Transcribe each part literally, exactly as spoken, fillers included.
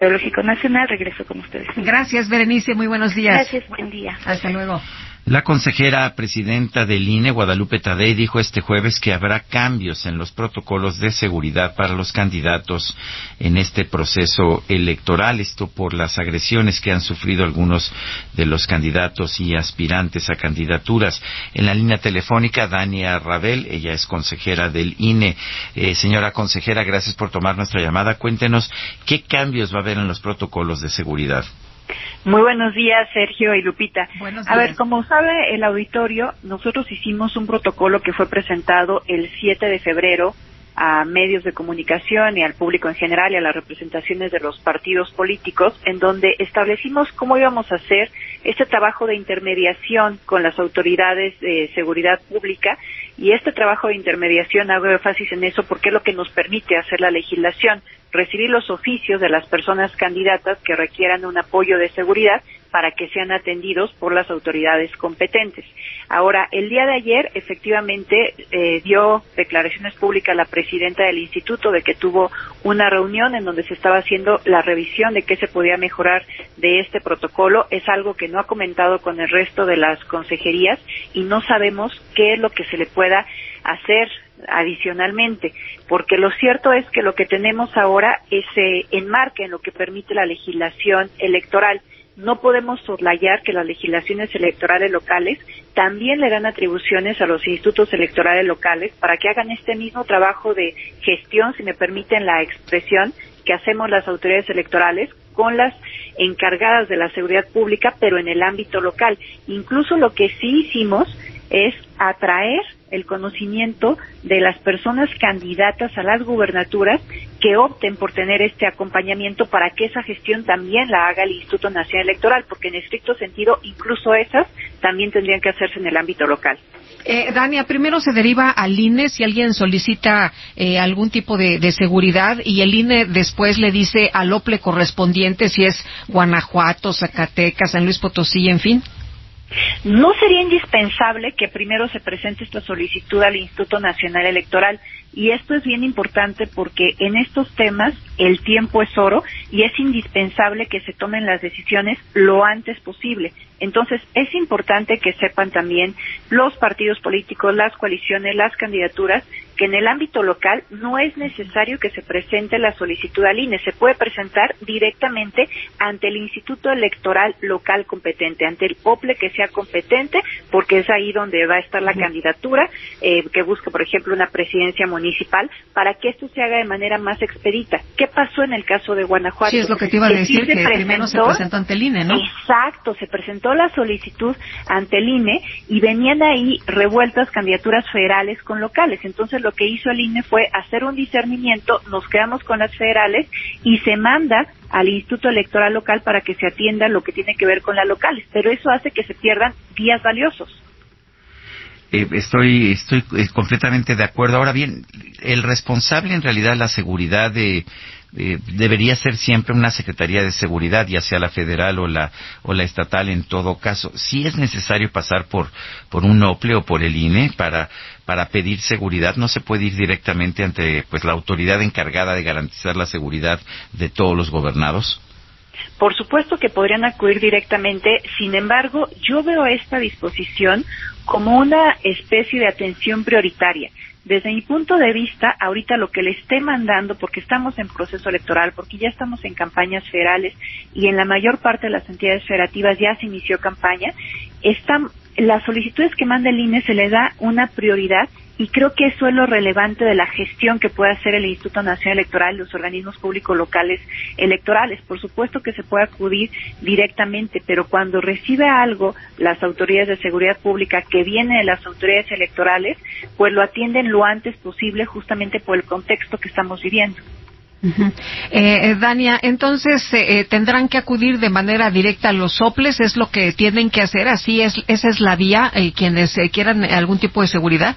Meteorológico Nacional. Regreso con ustedes. Gracias, Berenice. Muy buenos días. Gracias, buen día. Hasta luego. La consejera presidenta del I N E, Guadalupe Tadei, dijo este jueves que habrá cambios en los protocolos de seguridad para los candidatos en este proceso electoral, esto por las agresiones que han sufrido algunos de los candidatos y aspirantes a candidaturas. En la línea telefónica, Dania Rabel, ella es consejera del I N E. Eh, señora consejera, gracias por tomar nuestra llamada. Cuéntenos qué cambios va a haber en los protocolos de seguridad. Muy buenos días, Sergio y Lupita. Buenos días. A ver, como sabe el auditorio, nosotros hicimos un protocolo que fue presentado el siete de febrero a medios de comunicación y al público en general y a las representaciones de los partidos políticos, en donde establecimos cómo íbamos a hacer este trabajo de intermediación con las autoridades de seguridad pública. Y este trabajo de intermediación, hago énfasis en eso porque es lo que nos permite hacer la legislación, recibir los oficios de las personas candidatas que requieran un apoyo de seguridad para que sean atendidos por las autoridades competentes. Ahora, el día de ayer, efectivamente, eh, dio declaraciones públicas la presidenta del instituto de que tuvo una reunión en donde se estaba haciendo la revisión de qué se podía mejorar de este protocolo. Es algo que no ha comentado con el resto de las consejerías y no sabemos qué es lo que se le pueda hacer adicionalmente, porque lo cierto es que lo que tenemos ahora es eh, enmarca en lo que permite la legislación electoral. No podemos soslayar que las legislaciones electorales locales también le dan atribuciones a los institutos electorales locales para que hagan este mismo trabajo de gestión, si me permiten la expresión, que hacemos las autoridades electorales con las encargadas de la seguridad pública, pero en el ámbito local. Incluso lo que sí hicimos es atraer el conocimiento de las personas candidatas a las gubernaturas que opten por tener este acompañamiento para que esa gestión también la haga el Instituto Nacional Electoral, porque en estricto sentido incluso esas también tendrían que hacerse en el ámbito local. Eh, Dania, primero se deriva al I N E si alguien solicita eh, algún tipo de, de seguridad y el I N E después le dice al OPLE correspondiente si es Guanajuato, Zacatecas, San Luis Potosí, en fin. No sería indispensable que primero se presente esta solicitud al Instituto Nacional Electoral, y esto es bien importante porque en estos temas el tiempo es oro y es indispensable que se tomen las decisiones lo antes posible. Entonces, es importante que sepan también los partidos políticos, las coaliciones, las candidaturas, que en el ámbito local no es necesario que se presente la solicitud al I N E. Se puede presentar directamente ante el Instituto Electoral local competente, ante el OPLE que sea competente, porque es ahí donde va a estar la uh-huh. candidatura, eh, que busca, por ejemplo, una presidencia municipal, para que esto se haga de manera más expedita. ¿Qué pasó en el caso de Guanajuato? Sí, es lo que te iba a decir, que, que primero se presentó ante el I N E, ¿no? Exacto, se presentó la solicitud ante el I N E y venían ahí revueltas candidaturas federales con locales. Entonces lo que hizo el I N E fue hacer un discernimiento, nos quedamos con las federales y se manda al Instituto Electoral local para que se atienda lo que tiene que ver con las locales, pero eso hace que se pierdan días valiosos. Eh, estoy estoy eh, completamente de acuerdo. Ahora bien, el responsable en realidad de la seguridad de Eh, debería ser siempre una Secretaría de Seguridad, ya sea la federal o la o la estatal en todo caso. Si es necesario pasar por por un OPLE o por el I N E para para pedir seguridad, no se puede ir directamente ante pues la autoridad encargada de garantizar la seguridad de todos los gobernados. Por supuesto que podrían acudir directamente, sin embargo, yo veo esta disposición como una especie de atención prioritaria. Desde mi punto de vista, ahorita lo que le esté mandando, porque estamos en proceso electoral, porque ya estamos en campañas federales y en la mayor parte de las entidades federativas ya se inició campaña, están, las solicitudes que manda el I N E se le da una prioridad y creo que eso es lo relevante de la gestión que puede hacer el Instituto Nacional Electoral y los organismos públicos locales electorales. Por supuesto que se puede acudir directamente, pero cuando recibe algo las autoridades de seguridad pública que viene de las autoridades electorales, pues lo atienden lo antes posible justamente por el contexto que estamos viviendo. Uh-huh. Eh, Dania, entonces eh, tendrán que acudir de manera directa a los OPLES, ¿es lo que tienen que hacer? ¿Así es, esa es la vía, eh, quienes eh, quieran algún tipo de seguridad?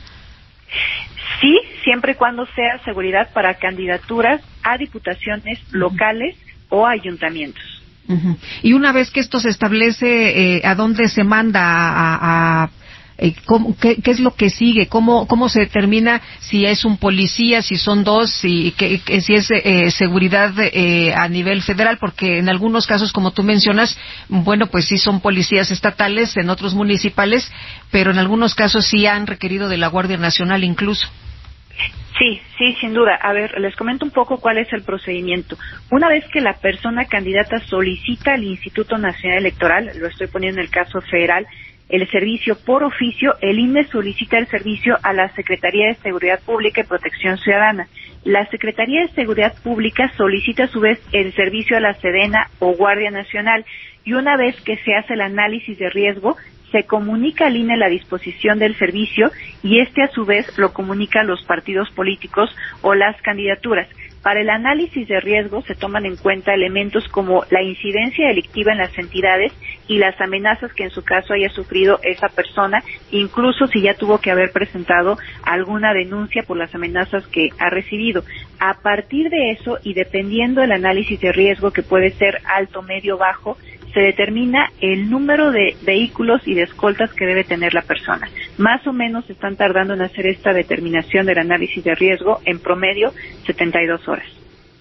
Sí, siempre y cuando sea seguridad para candidaturas a diputaciones locales uh-huh. o ayuntamientos. Uh-huh. Y una vez que esto se establece, eh, ¿a dónde se manda a, a, Eh, ¿cómo, qué, ¿Qué es lo que sigue? ¿Cómo, cómo se determina si es un policía, si son dos, si, que, que, si es eh, seguridad eh, a nivel federal? Porque en algunos casos, como tú mencionas, bueno, pues sí son policías estatales, en otros municipales, pero en algunos casos sí han requerido de la Guardia Nacional incluso. Sí, sí, sin duda. A ver, les comento un poco cuál es el procedimiento. Una vez que la persona candidata solicita al Instituto Nacional Electoral, lo estoy poniendo en el caso federal, el servicio por oficio, el I N E solicita el servicio a la Secretaría de Seguridad Pública y Protección Ciudadana. La Secretaría de Seguridad Pública solicita a su vez el servicio a la Sedena o Guardia Nacional, y una vez que se hace el análisis de riesgo, se comunica al I N E la disposición del servicio, y este a su vez lo comunica a los partidos políticos o las candidaturas. Para el análisis de riesgo se toman en cuenta elementos como la incidencia delictiva en las entidades y las amenazas que en su caso haya sufrido esa persona, incluso si ya tuvo que haber presentado alguna denuncia por las amenazas que ha recibido. A partir de eso, y dependiendo del análisis de riesgo, que puede ser alto, medio, bajo, se determina el número de vehículos y de escoltas que debe tener la persona. Más o menos están tardando en hacer esta determinación del análisis de riesgo, en promedio, setenta y dos horas.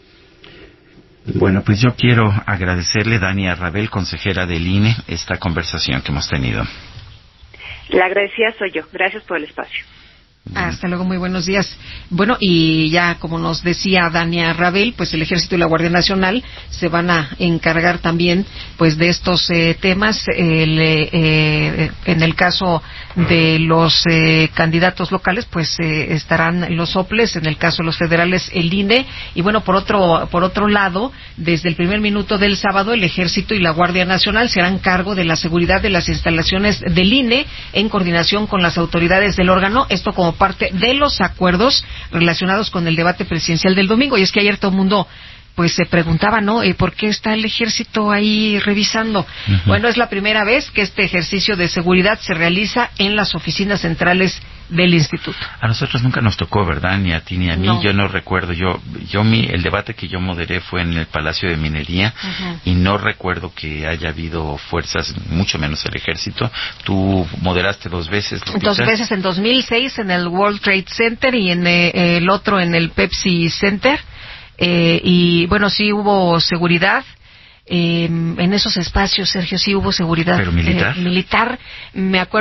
Bueno, pues yo quiero agradecerle, Dania Rabel, consejera del I N E, esta conversación que hemos tenido. La agradecida soy yo. Gracias por el espacio. Hasta luego, muy buenos días. Bueno, y ya como nos decía Dania Rabel, pues el Ejército y la Guardia Nacional se van a encargar también pues de estos eh, temas. El, eh, en el caso de los eh, candidatos locales, pues eh, estarán los soples, en el caso de los federales el I N E, y bueno, por otro por otro lado, desde el primer minuto del sábado, el Ejército y la Guardia Nacional se harán cargo de la seguridad de las instalaciones del I N E en coordinación con las autoridades del órgano, esto como parte de los acuerdos relacionados con el debate presidencial del domingo. Y es que ayer todo el mundo pues se preguntaba, ¿no? ¿Y por qué está el ejército ahí revisando? Uh-huh. Bueno, es la primera vez que este ejercicio de seguridad se realiza en las oficinas centrales del instituto. A nosotros nunca nos tocó, ¿verdad? Ni a ti ni a mí. No. Yo no recuerdo. Yo, yo mi, el debate que yo moderé fue en el Palacio de Minería, uh-huh, y no recuerdo que haya habido fuerzas, mucho menos el ejército. Tú moderaste dos veces. Lupita. Dos veces, en dos mil seis en el World Trade Center y en eh, el otro en el Pepsi Center. Eh, y bueno, sí hubo seguridad eh, en esos espacios, Sergio, sí hubo seguridad. ¿Pero militar? Eh, militar, me acuerdo.